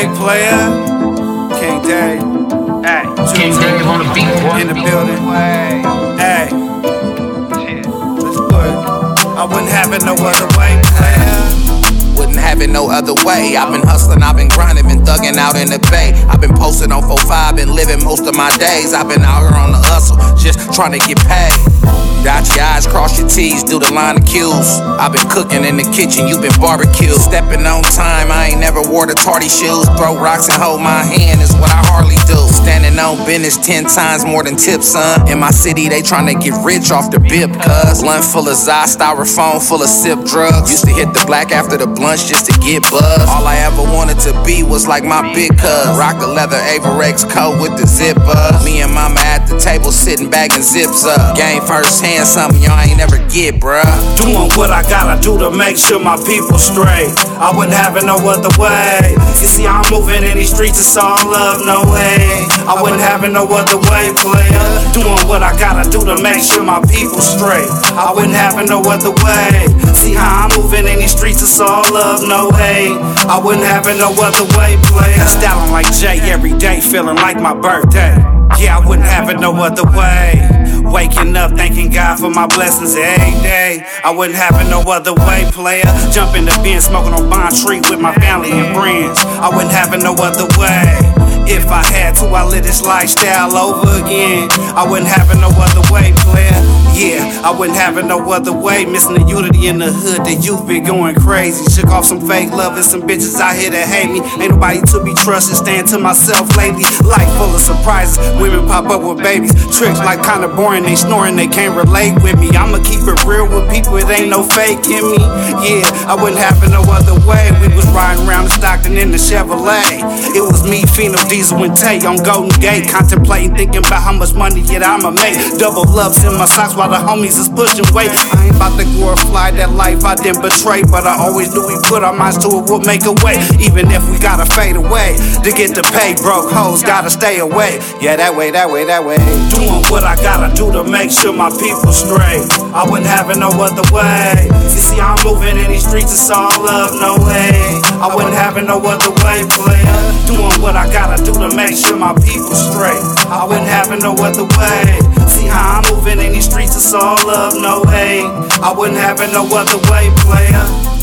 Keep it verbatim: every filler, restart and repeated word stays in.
way, player. King Dave. Hey, King Dave on the beat, boy. In the building. Hey. Let's put it. I wouldn't have it no other way, player. Wouldn't have it no other way. I've been hustling, I've been grinding, been thugging out in the bay. I've been posting on four five, been living most of my days. I've been out here on the hustle, just trying to get paid. Dot your I's, cross your T's, do the line of cues. I've been cooking in the kitchen, you been barbecued. Stepping on time, I ain't never wore the tardy shoes. Throw rocks and hold my hand is what I hardly do. Standing on business ten times more than tips, son. In my city, they tryna get rich off the bip, cuz. Blunt full of Zai, styrofoam full of sip drugs. Used to hit the black after the blunts just to get buzzed. All I ever wanted to be was like my big cuz. Rock the leather Averex coat with the zipper. Me and mama at the table sitting bagging zips up. Game first hand. Something y'all ain't never get, bruh. Doing what I gotta do to make sure my people straight. I wouldn't have it no other way. You see, I'm moving in these streets, it's all love, no way. I wouldn't have it no other way, player. Doing what I gotta do to make sure my people straight. I wouldn't have it no other way. See how I'm moving in these streets, it's all love, no way. I wouldn't have it no other way, player. Styling like Jay every day, feeling like my birthday. Yeah, I wouldn't have it no other way. Waking up, thanking God for my blessings every day. I wouldn't have it no other way, player. Jumping the bin, smoking on Bond Street with my family and friends. I wouldn't have it no other way. If I had to, I live this lifestyle over again. I wouldn't have it no other way, player. Yeah, I wouldn't have it no other way. Missing the unity in the hood, the youth been going crazy. Shook off some fake love and some bitches out here that hate me. Ain't nobody to be trusted, staying to myself lately. Life full of surprises, women pop up with babies. Tricks like kinda boring, they snoring, they can't relate with me. I'ma keep it real with people, it ain't no fake in me. Yeah, I wouldn't have it no other way. We was riding around in Stockton in the Chevrolet. It was me, Pheno, Diesel, and Tay on Golden Gate. Contemplating, thinking about how much money yet I'ma make. Double loves in my socks while the homies is pushing weight. I ain't about to glorify that life I didn't betray, but I always knew we put our minds to it, we'll make a way. Even if we gotta fade away to get the pay, broke hoes gotta stay away. Yeah, that way, that way, that way. Doing what I gotta do to make sure my people straight. I wouldn't have it no other way. You see, I'm moving in these streets, it's all love, no way. I wouldn't have it no other way, player. Doing what I gotta do to make sure my people straight. I wouldn't have it no other way. See how I'm moving in these streets, it's all love, no way. I wouldn't have it no other way, player.